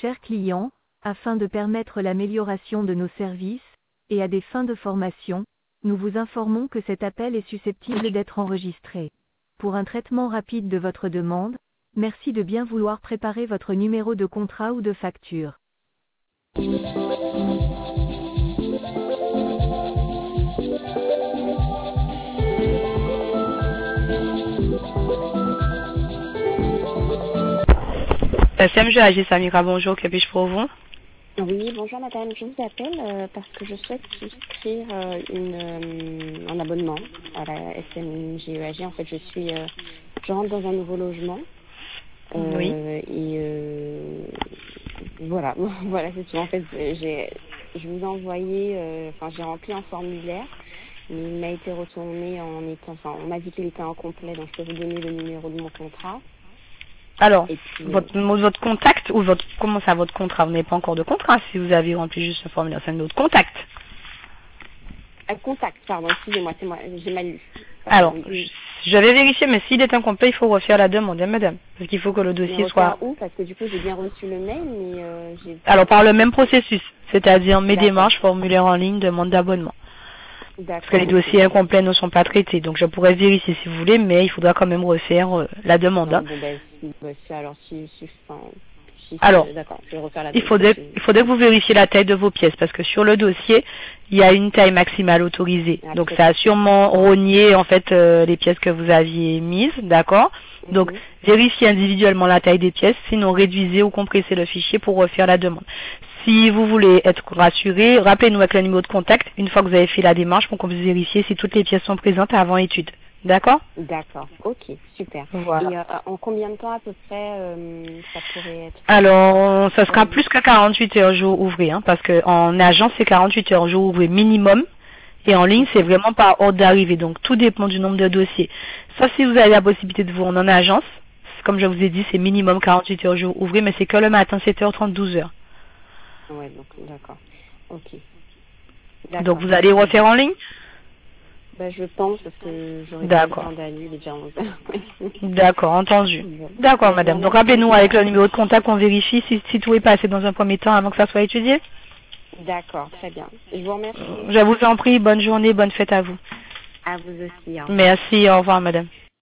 chers clients, afin de permettre l'amélioration de nos services, et à des fins de formation, nous vous informons que cet appel est susceptible d'être enregistré. Pour un traitement rapide de votre demande, merci de bien vouloir préparer votre numéro de contrat ou de facture. SMG Agis Samira, bonjour, que puis-je pour vous? Oui, bonjour madame, je vous appelle parce que je souhaite souscrire un abonnement à la SMGEAG. En fait, je rentre dans un nouveau logement. Oui. Voilà, voilà, c'est tout. En fait, je vous ai envoyé, j'ai rempli un formulaire, mais il m'a été retourné on m'a dit qu'il était incomplet, donc je peux vous donner le numéro de mon contrat. Alors, Et puis, votre contact ou comment ça, votre contrat? Vous n'avez pas encore de contrat si vous avez rempli juste ce formulaire, c'est notre contact. Contact, pardon, excusez-moi, c'est moi, j'ai mal lu. Alors, Oui. je vais vérifier, mais s'il est incomplet, il faut refaire la demande, hein, madame. Parce qu'il faut que le dossier soit... Où? Parce que du coup, j'ai bien reçu le mail, mais j'ai... Alors, par le même processus, c'est-à-dire mes D'accord. démarches, formulaire en ligne, demande d'abonnement. Parce que les dossiers incomplets ne sont pas traités. Donc, je pourrais vérifier si vous voulez, mais il faudra quand même refaire la demande. Non, hein. Alors, d'accord, je vais refaire la il faudrait que vous vérifiez la taille de vos pièces, parce que sur le dossier, il y a une taille maximale autorisée. Donc, ça a sûrement rogné, en fait, les pièces que vous aviez mises, d'accord? Donc, vérifiez individuellement la taille des pièces, sinon réduisez ou compressez le fichier pour refaire la demande. Si vous voulez être rassuré, rappelez-nous avec le numéro de contact une fois que vous avez fait la démarche pour qu'on puisse vérifier si toutes les pièces sont présentes avant étude. D'accord? D'accord, ok, super. Voilà. Et en combien de temps à peu près ça pourrait être? Alors, ça sera plus que 48 heures jour ouvré, hein, parce qu'en agence, c'est 48 heures jour ouvré minimum, et en ligne, c'est vraiment par ordre d'arrivée. Donc, tout dépend du nombre de dossiers. Sauf si vous avez la possibilité de vous rendre en agence, comme je vous ai dit, c'est minimum 48 heures jour ouvré, mais c'est que le matin, 7h30, 12h. Ouais, donc, d'accord, ok. Donc, vous allez refaire en ligne? Je pense, parce que j'aurais pas le temps d'aller, il est déjà 11h. D'accord, entendu. Bon. D'accord, madame. Donc, rappelez-nous avec le numéro de contact, on vérifie si tout est passé dans un premier temps avant que ça soit étudié. D'accord, très bien. Je vous remercie. Je vous en prie, bonne journée, bonne fête à vous. À vous aussi. Merci, au revoir, madame.